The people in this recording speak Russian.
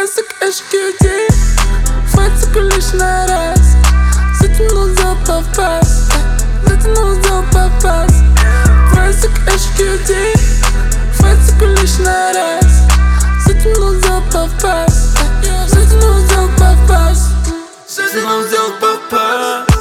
Presque HQD, фатику лишь на раз. Затянул за попасть, затянул за попасть. Presque HQD, фатику лишь на раз. Затянул за попасть, затянул за попасть. Затянул за попасть.